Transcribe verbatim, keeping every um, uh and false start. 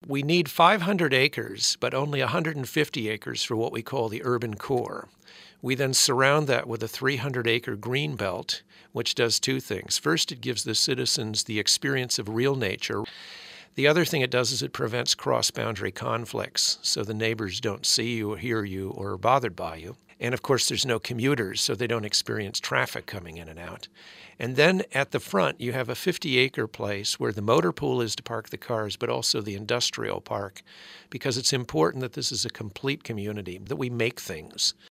We need five hundred acres, but only one hundred fifty acres for what we call the urban core. We then surround that with a three hundred acre green belt, which does two things. First, it gives the citizens the experience of real nature. The other thing it does is it prevents cross-boundary conflicts, so the neighbors don't see you or hear you or are bothered by you. And of course, there's no commuters, so they don't experience traffic coming in and out. And then at the front, you have a fifty acre place where the motor pool is to park the cars, but also the industrial park, because it's important that this is a complete community, that we make things.